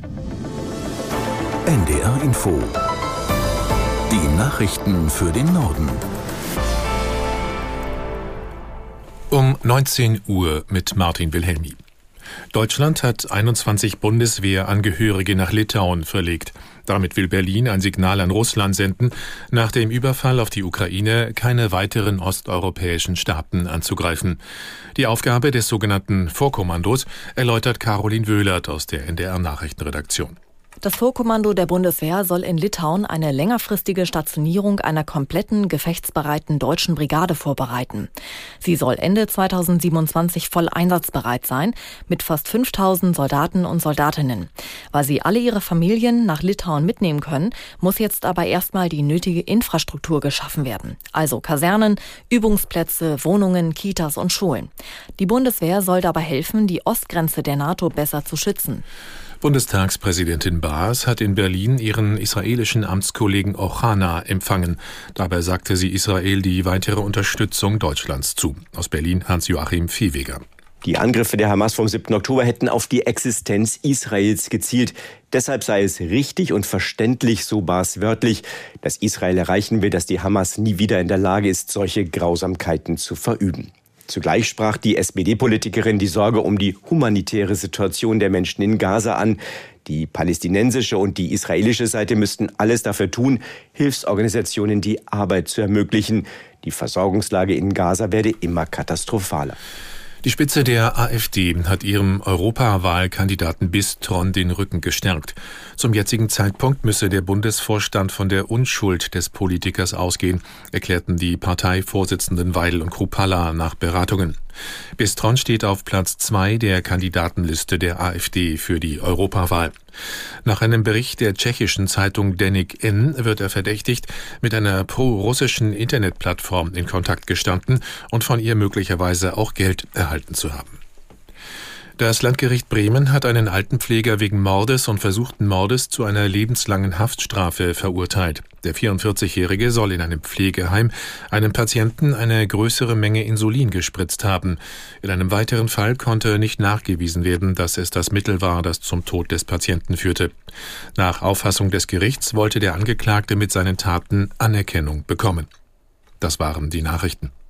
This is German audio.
NDR Info. Die Nachrichten für den Norden. Um 19 Uhr mit Martin Wilhelmi. Deutschland hat 21 Bundeswehrangehörige nach Litauen verlegt. Damit will Berlin ein Signal an Russland senden, nach dem Überfall auf die Ukraine keine weiteren osteuropäischen Staaten anzugreifen. Die Aufgabe des sogenannten Vorkommandos erläutert Caroline Wöhlert aus der NDR-Nachrichtenredaktion. Das Vorkommando der Bundeswehr soll in Litauen eine längerfristige Stationierung einer kompletten, gefechtsbereiten deutschen Brigade vorbereiten. Sie soll Ende 2027 voll einsatzbereit sein, mit fast 5000 Soldaten und Soldatinnen. Weil sie alle ihre Familien nach Litauen mitnehmen können, muss jetzt aber erstmal die nötige Infrastruktur geschaffen werden. Also Kasernen, Übungsplätze, Wohnungen, Kitas und Schulen. Die Bundeswehr soll dabei helfen, die Ostgrenze der NATO besser zu schützen. Bundestagspräsidentin Baas hat in Berlin ihren israelischen Amtskollegen Ochana empfangen. Dabei sagte sie Israel die weitere Unterstützung Deutschlands zu. Aus Berlin Hans-Joachim Viehweger. Die Angriffe der Hamas vom 7. Oktober hätten auf die Existenz Israels gezielt. Deshalb sei es richtig und verständlich, so Baas wörtlich, dass Israel erreichen will, dass die Hamas nie wieder in der Lage ist, solche Grausamkeiten zu verüben. Zugleich sprach die SPD-Politikerin die Sorge um die humanitäre Situation der Menschen in Gaza an. Die palästinensische und die israelische Seite müssten alles dafür tun, Hilfsorganisationen die Arbeit zu ermöglichen. Die Versorgungslage in Gaza werde immer katastrophaler. Die Spitze der AfD hat ihrem Europawahlkandidaten Bistron den Rücken gestärkt. Zum jetzigen Zeitpunkt müsse der Bundesvorstand von der Unschuld des Politikers ausgehen, erklärten die Parteivorsitzenden Weidel und Kruppalla nach Beratungen. Bistron steht auf Platz 2 der Kandidatenliste der AfD für die Europawahl. Nach einem Bericht der tschechischen Zeitung Deník N wird er verdächtigt, mit einer pro-russischen Internetplattform in Kontakt gestanden und von ihr möglicherweise auch Geld erhalten zu haben. Das Landgericht Bremen hat einen Altenpfleger wegen Mordes und versuchten Mordes zu einer lebenslangen Haftstrafe verurteilt. Der 44-Jährige soll in einem Pflegeheim einem Patienten eine größere Menge Insulin gespritzt haben. In einem weiteren Fall konnte nicht nachgewiesen werden, dass es das Mittel war, das zum Tod des Patienten führte. Nach Auffassung des Gerichts wollte der Angeklagte mit seinen Taten Anerkennung bekommen. Das waren die Nachrichten.